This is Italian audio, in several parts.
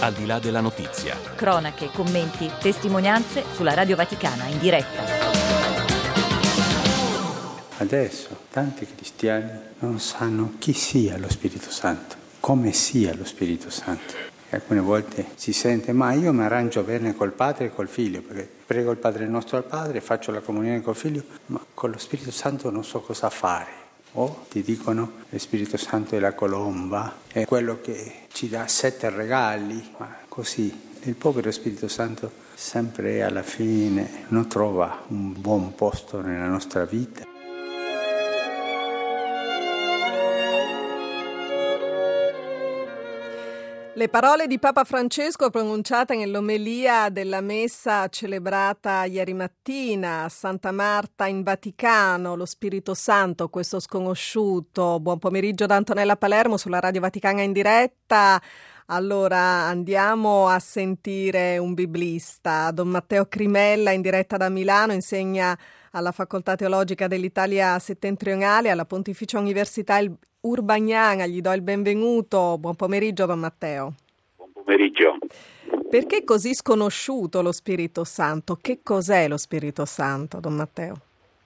Al di là della notizia. Cronache, commenti, testimonianze sulla Radio Vaticana in diretta. Adesso tanti cristiani non sanno chi sia lo Spirito Santo, come sia lo Spirito Santo. E alcune volte si sente, ma io mi arrangio bene col Padre e col Figlio, perché prego il Padre nostro al Padre, faccio la comunione col Figlio, ma con lo Spirito Santo non so cosa fare. O ti dicono lo Spirito Santo è la colomba, è quello che ci dà 7 regali, ma così il povero Spirito Santo sempre alla fine non trova un buon posto nella nostra vita. Le parole di Papa Francesco pronunciate nell'omelia della messa celebrata ieri mattina a Santa Marta in Vaticano, lo Spirito Santo, questo sconosciuto. Buon pomeriggio da Antonella Palermo sulla Radio Vaticana in diretta. Allora andiamo a sentire un biblista, Don Matteo Crimella, in diretta da Milano, insegna alla Facoltà Teologica dell'Italia Settentrionale, alla Pontificia Università Urbaniana. Gli do il benvenuto. Buon pomeriggio, Don Matteo. Buon pomeriggio. Perché è così sconosciuto lo Spirito Santo? Che cos'è lo Spirito Santo, Don Matteo?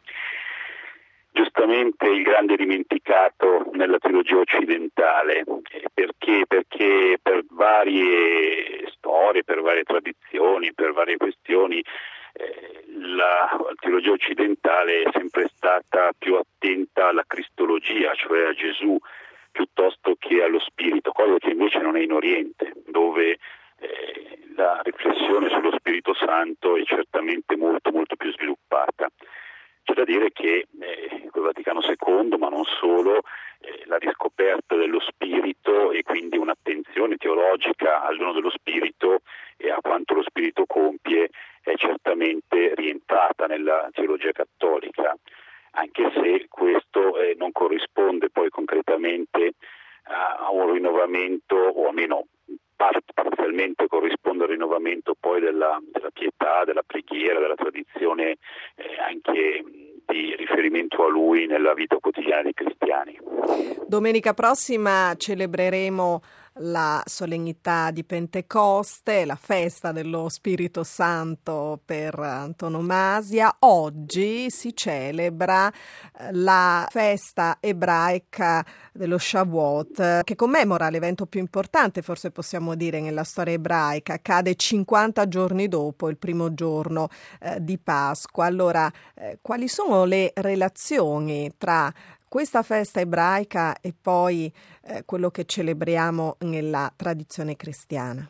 Giustamente il grande dimenticato nella teologia occidentale. Perché? Perché per varie storie, per varie tradizioni, per varie questioni, la teologia occidentale è sempre stata più attenta alla cristologia, cioè a Gesù, piuttosto che allo Spirito, cosa che invece non è in Oriente, dove la riflessione sullo Spirito Santo è certamente molto molto più sviluppata. C'è da dire che col Vaticano II, ma non solo, la riscoperta dello Spirito e quindi un'attenzione teologica al dono dello Spirito e a quanto lo Spirito compie è certamente rientrata nella teologia cattolica, anche se questo non corrisponde poi concretamente a un rinnovamento, o almeno parzialmente corrisponde al rinnovamento poi della pietà, della preghiera, della tradizione anche di riferimento a lui nella vita quotidiana dei cristiani. Domenica prossima celebreremo la solennità di Pentecoste, la festa dello Spirito Santo per antonomasia. Oggi si celebra la festa ebraica dello Shavuot, che commemora l'evento più importante, forse possiamo dire, nella storia ebraica. Cade 50 giorni dopo il primo giorno di Pasqua. Allora, quali sono le relazioni tra questa festa ebraica e poi quello che celebriamo nella tradizione cristiana?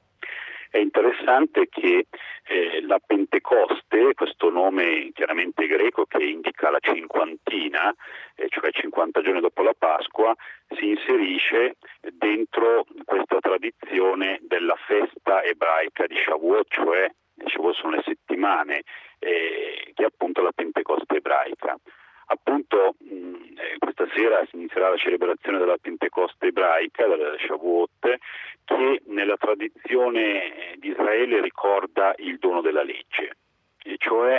È interessante che la Pentecoste, questo nome chiaramente greco che indica la cinquantina, cioè 50 giorni dopo la Pasqua, si inserisce dentro questa tradizione della festa ebraica di Shavuot, cioè Shavuot sono le settimane, che è appunto la Pentecoste ebraica. Appunto questa sera si inizierà la celebrazione della Pentecoste ebraica, della Shavuot, che nella tradizione di Israele ricorda il dono della legge, e cioè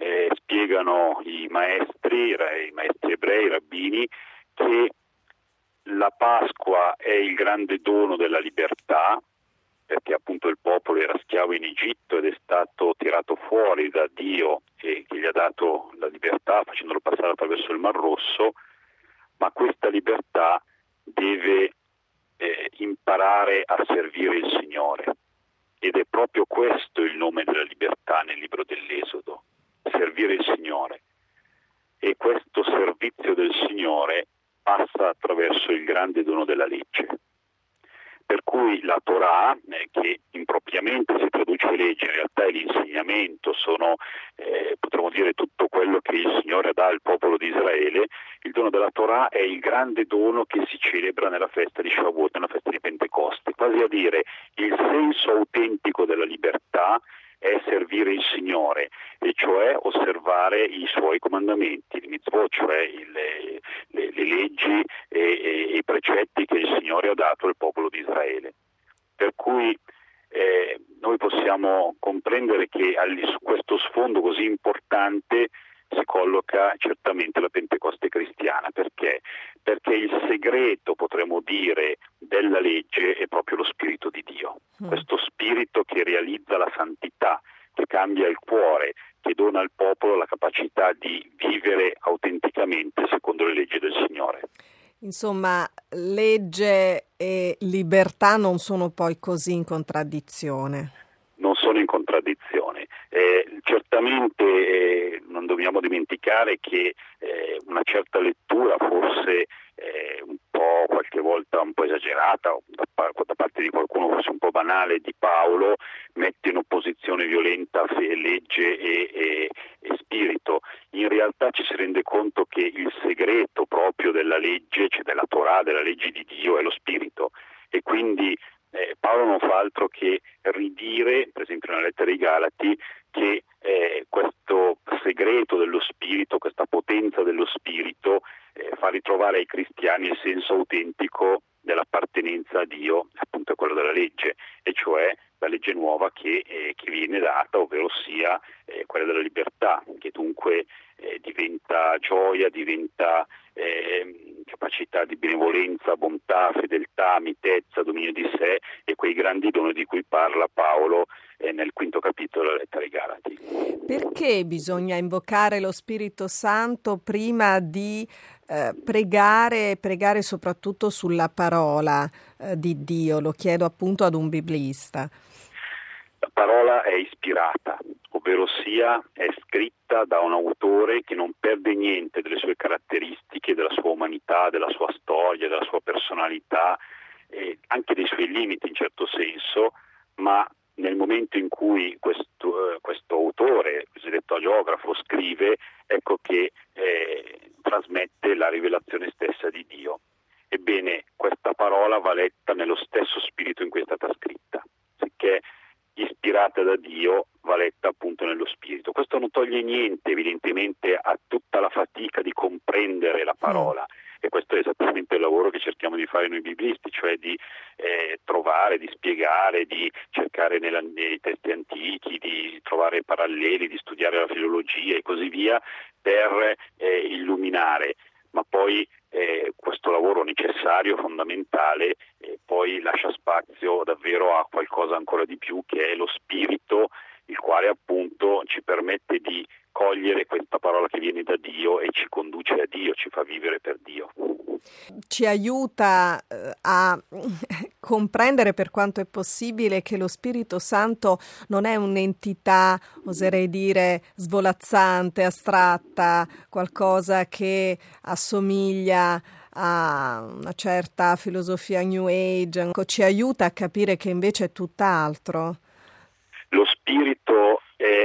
spiegano i maestri ebrei, i rabbini, che la Pasqua è il grande dono della libertà, perché appunto il popolo era schiavo in Egitto ed è stato tirato fuori da Dio e che gli ha dato la libertà facendolo passare attraverso il Mar Rosso, ma questa libertà deve imparare a servire il Signore, ed è proprio questo il nome della libertà nel libro dell'Esodo, servire il Signore, e questo servizio del Signore passa attraverso il grande dono della legge. Per cui la Torah, che impropriamente si traduce legge, in realtà è l'insegnamento, sono potremmo dire tutto quello che il Signore dà al popolo di Israele. Il dono della Torah è il grande dono che si celebra nella festa di Shavuot, nella festa di Pentecoste, quasi a dire il senso autentico della libertà è servire il Signore, e cioè osservare i suoi comandamenti, il mitzvot, cioè le leggi e i precetti che il Signore ha dato al popolo di Israele. Per cui noi possiamo comprendere che su questo sfondo così importante si colloca certamente la Pentecoste cristiana. Perché? Perché il segreto, potremmo dire, della legge è proprio lo Spirito di Dio. Insomma, legge e libertà non sono poi così in contraddizione. Non sono in contraddizione. Certamente non dobbiamo dimenticare che una certa lettura, forse un po' qualche volta un po' esagerata, da parte di qualcuno forse un po' banale, di Paolo, mette in opposizione violenta legge e spirito. In realtà ci si rende conto che il segreto proprio della legge, cioè della Torah, della legge di Dio, è lo spirito, e quindi Paolo non fa altro che ridire, per esempio nella lettera ai Galati, che questo segreto dello spirito, questa potenza dello spirito, fa ritrovare ai cristiani il senso autentico dell'appartenenza a Dio, appunto quello della legge, e cioè la legge nuova che viene data, ovvero sia quella della libertà, che dunque diventa gioia, diventa capacità di benevolenza, bontà, fedeltà, mitezza, dominio di sé, e quei grandi doni di cui parla Paolo nel 5° capitolo della lettera ai Galati. Perché bisogna invocare lo Spirito Santo prima di pregare soprattutto sulla parola di Dio? Lo chiedo appunto ad un biblista. La parola è ispirata, ovvero sia è scritta da un autore che non perde niente delle sue caratteristiche, della sua umanità, della sua storia, della sua personalità, anche dei suoi limiti in certo senso, ma nel momento in cui questo autore, cosiddetto agiografo, scrive, ecco che trasmette la rivelazione stessa di Dio. Ebbene, questa parola va letta nello stesso spirito in cui è stata scritta, perché ispirata da Dio, va letta appunto nello spirito. Questo non toglie niente evidentemente a tutta la fatica di comprendere la parola, e questo è esattamente il lavoro che cerchiamo di fare noi biblisti, cioè di trovare, di spiegare, di cercare nei testi antichi, di trovare paralleli, di studiare la filologia e così via, per illuminare, ma poi questo lavoro necessario, fondamentale, poi lascia spazio davvero a qualcosa ancora di più, che è lo spirito, il quale appunto ci permette di cogliere questa parola che viene da Dio e ci conduce a Dio, ci fa vivere per Dio. Ci aiuta a comprendere, per quanto è possibile, che lo Spirito Santo non è un'entità, oserei dire, svolazzante, astratta, qualcosa che assomiglia a una certa filosofia New Age. Ci aiuta a capire che invece è tutt'altro. Lo spirito è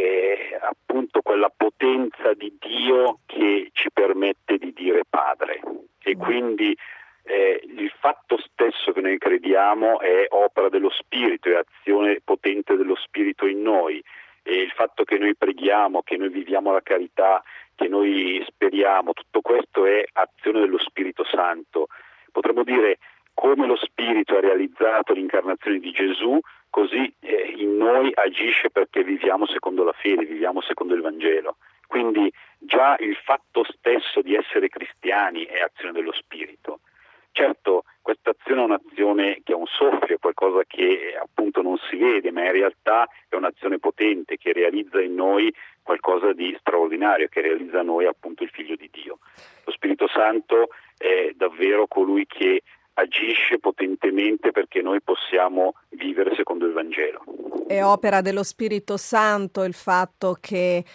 appunto quella potenza di Dio che ci permette di dire Padre, e quindi il fatto stesso che noi crediamo è opera dello Spirito, è azione potente dello Spirito in noi, e il fatto che noi preghiamo, che noi viviamo la carità, che noi speriamo, tutto questo è azione dello Spirito Santo. Potremmo dire, come lo Spirito ha realizzato l'incarnazione di Gesù, così in noi agisce, perché viviamo secondo la fede, viviamo secondo il Vangelo. Quindi già il fatto stesso di essere cristiani è azione dello Spirito. Certo, questa azione è un'azione che è un soffio, qualcosa che appunto non si vede, ma in realtà è un'azione potente che realizza in noi qualcosa di straordinario, che realizza in noi appunto il Figlio di Dio. Lo Spirito Santo è davvero colui che agisce potentemente perché noi possiamo vivere secondo il Vangelo. È opera dello Spirito Santo il fatto che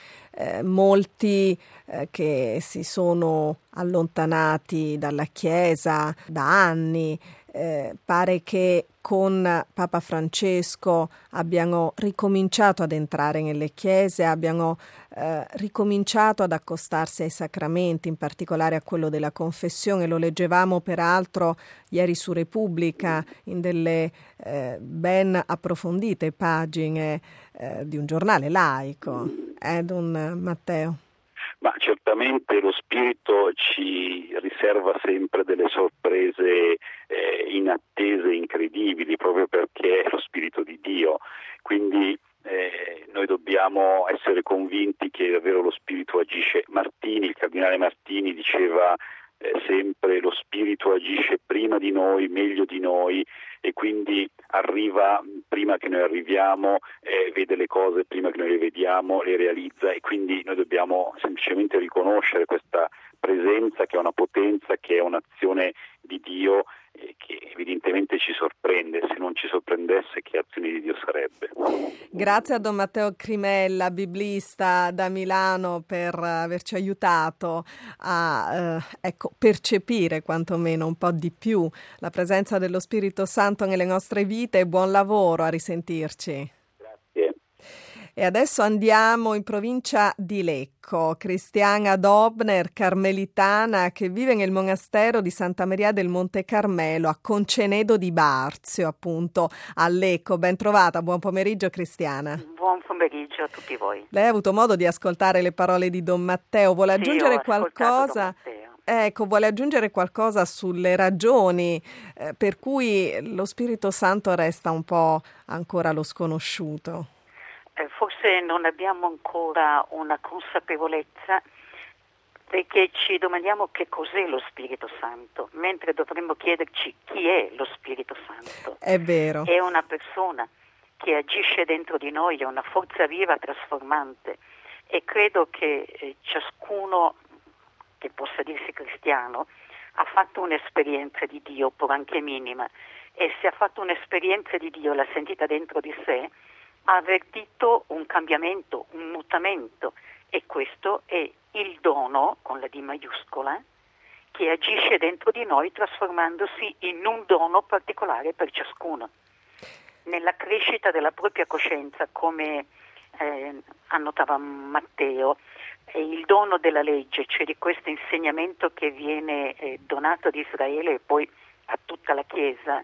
molti che si sono allontanati dalla Chiesa da anni, pare che con Papa Francesco abbiano ricominciato ad entrare nelle chiese, abbiano ricominciato ad accostarsi ai sacramenti, in particolare a quello della confessione. Lo leggevamo peraltro ieri su Repubblica in delle ben approfondite pagine di un giornale laico, Don Matteo. Ma certamente lo Spirito ci riserva sempre delle sorprese inattese, incredibili, proprio perché è lo Spirito di Dio. Quindi noi dobbiamo essere convinti che davvero lo Spirito agisce. Il cardinale Martini diceva sempre: lo Spirito agisce prima di noi, meglio di noi, e quindi arriva prima che noi arriviamo, vede le cose prima che noi le vediamo, le realizza, e quindi noi dobbiamo semplicemente riconoscere questa presenza che è una potenza, che è un'azione di Dio che evidentemente ci sorprende. Se non ci sorprendesse, che azione di Dio sarebbe? Grazie a Don Matteo Crimella, biblista da Milano, per averci aiutato a percepire quantomeno un po' di più la presenza dello Spirito Santo nelle nostre vite. Buon lavoro, a risentirci. Grazie. E adesso andiamo in provincia di Lecco. Cristiana Dobner, carmelitana, che vive nel monastero di Santa Maria del Monte Carmelo a Concenedo di Barzio, appunto a Lecco. Ben trovata, buon pomeriggio Cristiana. Buon pomeriggio a tutti voi. Lei ha avuto modo di ascoltare le parole di Don Matteo, vuole aggiungere qualcosa? Ecco, vuole aggiungere qualcosa sulle ragioni per cui lo Spirito Santo resta un po' ancora lo sconosciuto? Forse non abbiamo ancora una consapevolezza, perché ci domandiamo che cos'è lo Spirito Santo, mentre dovremmo chiederci chi è lo Spirito Santo. È vero. È una persona che agisce dentro di noi, è una forza viva trasformante, e credo che ciascuno che possa dirsi cristiano ha fatto un'esperienza di Dio, pur anche minima, e se ha fatto un'esperienza di Dio, l'ha sentita dentro di sé, ha avvertito un cambiamento, un mutamento, e questo è il dono, con la D maiuscola, che agisce dentro di noi trasformandosi in un dono particolare per ciascuno. Nella crescita della propria coscienza, come annotava Matteo, il dono della legge, cioè di questo insegnamento che viene donato ad Israele e poi a tutta la Chiesa,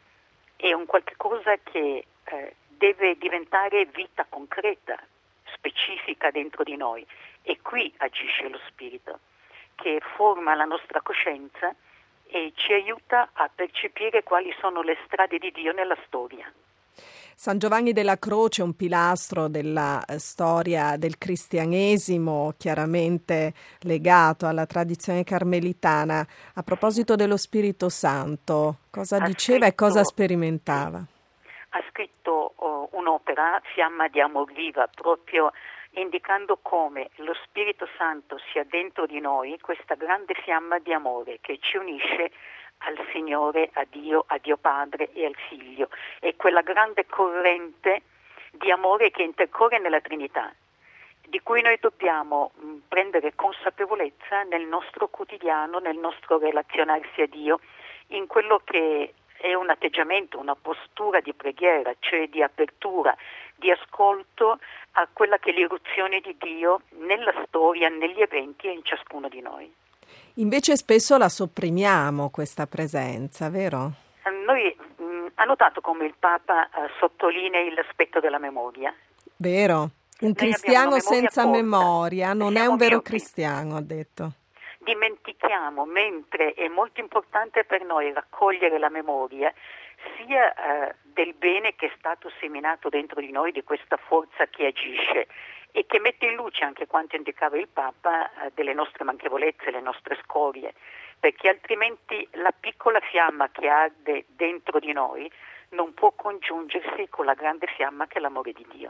è un qualche cosa che deve diventare vita concreta, specifica dentro di noi, e qui agisce lo Spirito, che forma la nostra coscienza e ci aiuta a percepire quali sono le strade di Dio nella storia. San Giovanni della Croce, un pilastro della storia del cristianesimo, chiaramente legato alla tradizione carmelitana. A proposito dello Spirito Santo, cosa diceva e cosa sperimentava? Ha scritto un'opera, Fiamma di Amor Viva, proprio indicando come lo Spirito Santo sia dentro di noi, questa grande fiamma di amore che ci unisce al Signore, a Dio Padre e al Figlio, è quella grande corrente di amore che intercorre nella Trinità, di cui noi dobbiamo prendere consapevolezza nel nostro quotidiano, nel nostro relazionarsi a Dio, in quello che è un atteggiamento, una postura di preghiera, cioè di apertura, di ascolto a quella che è l'irruzione di Dio nella storia, negli eventi e in ciascuno di noi. Invece spesso la sopprimiamo questa presenza, vero? Noi ha notato come il Papa sottolinei l'aspetto della memoria. Vero, un cristiano senza memoria non è un vero cristiano, ha detto. Dimentichiamo, mentre è molto importante per noi raccogliere la memoria sia del bene che è stato seminato dentro di noi, di questa forza che agisce e che mette in luce, anche quanto indicava il Papa, delle nostre manchevolezze, le nostre scorie, perché altrimenti la piccola fiamma che arde dentro di noi non può congiungersi con la grande fiamma che è l'amore di Dio.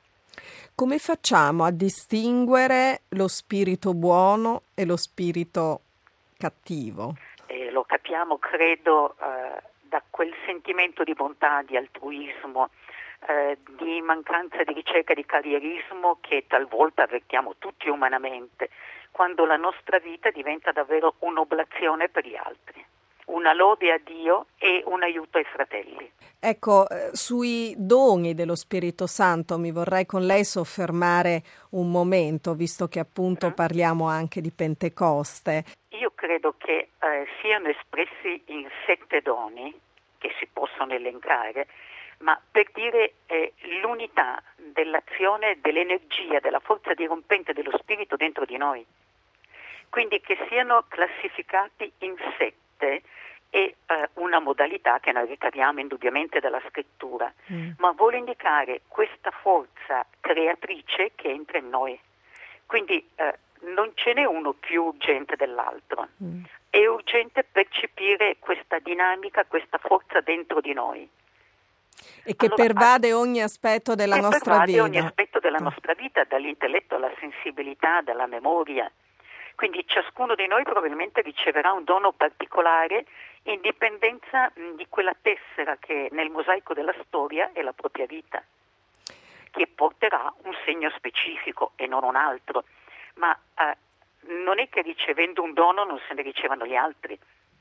Come facciamo a distinguere lo spirito buono e lo spirito cattivo? Lo capiamo, credo, da quel sentimento di bontà, di altruismo, di mancanza di ricerca di carrierismo che talvolta avvertiamo tutti umanamente, quando la nostra vita diventa davvero un'oblazione per gli altri, una lode a Dio e un aiuto ai fratelli. Ecco, sui doni dello Spirito Santo mi vorrei con lei soffermare un momento, visto che appunto parliamo anche di Pentecoste. Io credo che siano espressi in 7 doni che si possono elencare, ma per dire l'unità dell'azione, dell'energia, della forza dirompente dello Spirito dentro di noi. Quindi che siano classificati in 7 è una modalità che noi ricaviamo indubbiamente dalla Scrittura, ma vuole indicare questa forza creatrice che entra in noi. Quindi non ce n'è uno più urgente dell'altro. È urgente percepire questa dinamica, questa forza dentro di noi. E che pervade ogni aspetto della nostra vita. Ogni aspetto della nostra vita, dall'intelletto alla sensibilità, dalla memoria. Quindi ciascuno di noi probabilmente riceverà un dono particolare in dipendenza di quella tessera che nel mosaico della storia è la propria vita, che porterà un segno specifico e non un altro. Ma non è che ricevendo un dono non se ne ricevano gli altri.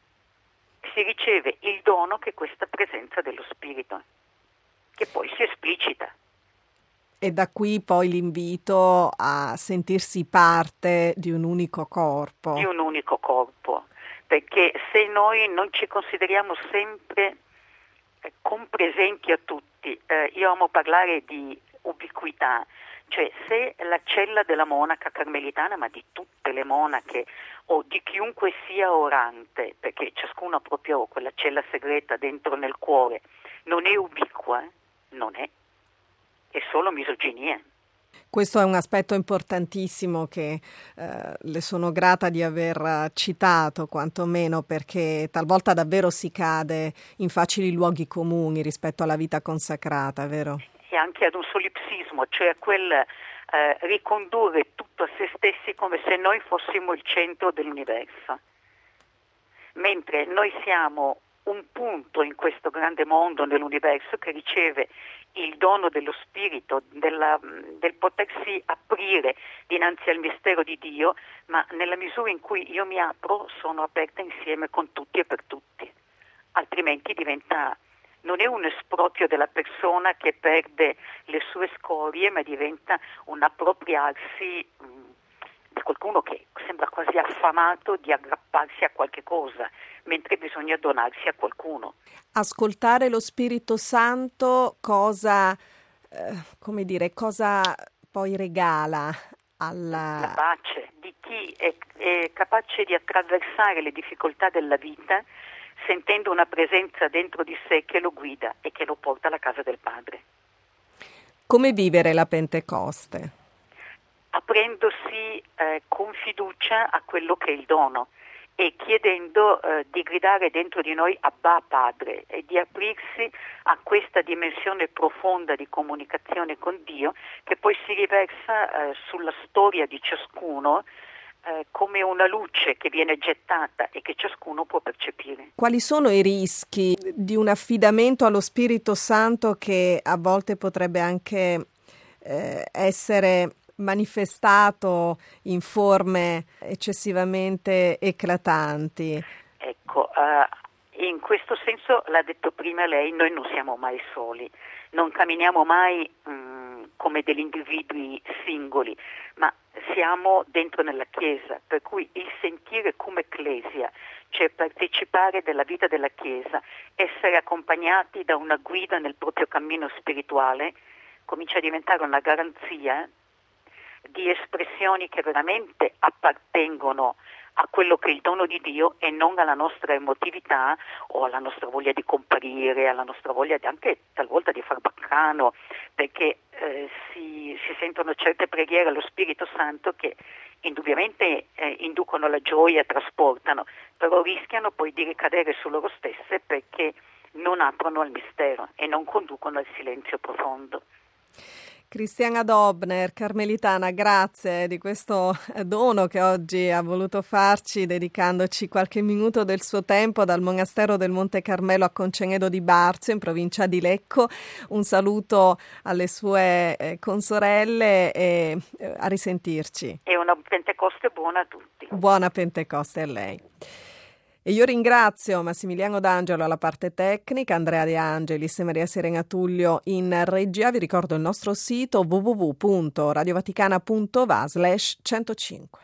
Si riceve il dono che è questa presenza dello Spirito, che poi si esplicita. E da qui poi l'invito a sentirsi parte di un unico corpo. Di un unico corpo, perché se noi non ci consideriamo sempre compresenti a tutti, io amo parlare di ubiquità, cioè se la cella della monaca carmelitana, ma di tutte le monache o di chiunque sia orante, perché ciascuno ha proprio quella cella segreta dentro nel cuore, non è ubiqua, non è solo misoginia. Questo è un aspetto importantissimo che le sono grata di aver citato, quantomeno perché talvolta davvero si cade in facili luoghi comuni rispetto alla vita consacrata, vero? E anche ad un solipsismo, cioè a quel ricondurre tutto a se stessi come se noi fossimo il centro dell'universo, mentre noi siamo un punto in questo grande mondo, nell'universo, che riceve il dono dello Spirito, del potersi aprire dinanzi al mistero di Dio, ma nella misura in cui io mi apro sono aperta insieme con tutti e per tutti, altrimenti non è un esproprio della persona che perde le sue scorie, ma diventa un appropriarsi di qualcuno che sembra quasi affamato di aggrapparsi a qualche cosa, mentre bisogna donarsi a qualcuno. Ascoltare lo Spirito Santo cosa poi regala la pace di chi è capace di attraversare le difficoltà della vita sentendo una presenza dentro di sé che lo guida e che lo porta alla casa del Padre. Come vivere la Pentecoste? Aprendosi con fiducia a quello che è il dono e chiedendo di gridare dentro di noi Abba Padre e di aprirsi a questa dimensione profonda di comunicazione con Dio che poi si riversa sulla storia di ciascuno come una luce che viene gettata e che ciascuno può percepire. Quali sono i rischi di un affidamento allo Spirito Santo che a volte potrebbe anche essere manifestato in forme eccessivamente eclatanti? Ecco, in questo senso, l'ha detto prima lei, noi non siamo mai soli, non camminiamo mai come degli individui singoli, ma siamo dentro nella Chiesa, per cui il sentire come Ecclesia, cioè partecipare della vita della Chiesa, essere accompagnati da una guida nel proprio cammino spirituale, comincia a diventare una garanzia di espressioni che veramente appartengono a quello che è il dono di Dio e non alla nostra emotività o alla nostra voglia di comparire, alla nostra voglia anche talvolta di far baccano, perché si sentono certe preghiere allo Spirito Santo che indubbiamente inducono la gioia, trasportano, però rischiano poi di ricadere su loro stesse perché non aprono al mistero e non conducono al silenzio profondo. Cristiana Dobner, carmelitana, grazie di questo dono che oggi ha voluto farci dedicandoci qualche minuto del suo tempo dal monastero del Monte Carmelo a Concenedo di Barzio in provincia di Lecco. Un saluto alle sue consorelle e a risentirci. E una Pentecoste buona a tutti. Buona Pentecoste a lei. E io ringrazio Massimiliano D'Angelo alla parte tecnica, Andrea De Angelis e Maria Serena Tullio in regia. Vi ricordo il nostro sito www.radiovaticana.va/105.